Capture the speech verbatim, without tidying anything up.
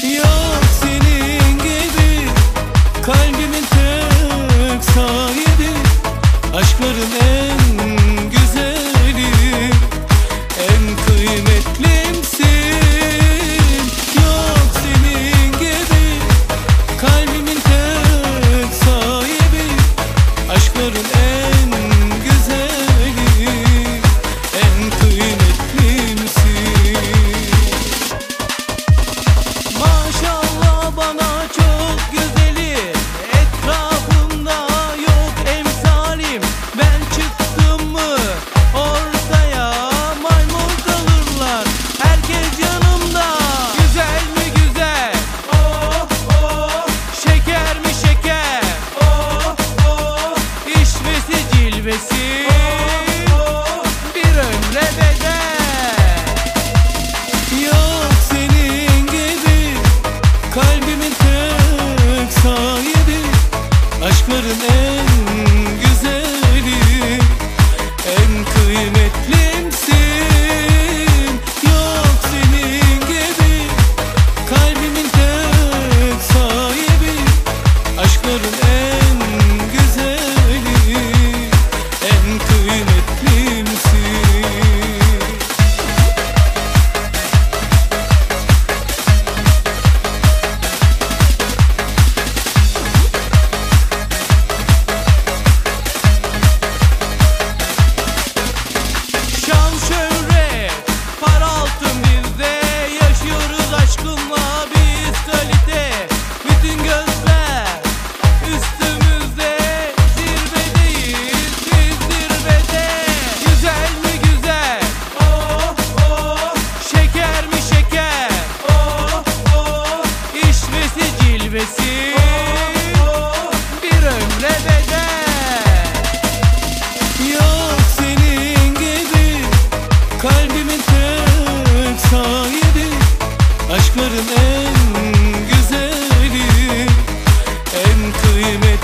Yok senin gibi kalbimin tek sahibi, aşkların en güzeli, en kıymetlimsin. Yok senin gibi kalbimin tek sahibi, aşkların en güzeli, en kıymetlimsin. Maşallah bana çok güzeli, etrafımda yok emsalim. Ben çıktım mı ortaya maymun kalırlar, herkes yanımda. Güzel mi güzel, oh oh. Şeker mi şeker, oh oh. İşvesi cilvesi, oh oh. Bir ömre bedel. Yok senin gibi kalbimin tek sahibi, aşkların en güzeli, en kıymetlimsin. Yok senin gibi kalbimin tek sahibi, aşkların en güzeli, en kıymetlimsin. Şan şöhret, para altın bizde, yaşıyoruz aşkınla biz kalite. Bütün gözler üstümüzde, zirvedeyiz biz zirvede. Güzel mi güzel, oh oh. Şeker mi şeker, oh oh. İşvesi cilvesi, oh oh. Bir ömre bedel. Yok senin gibi kalbimin tek sahibi, aşkların en güzeli, en kıymetli.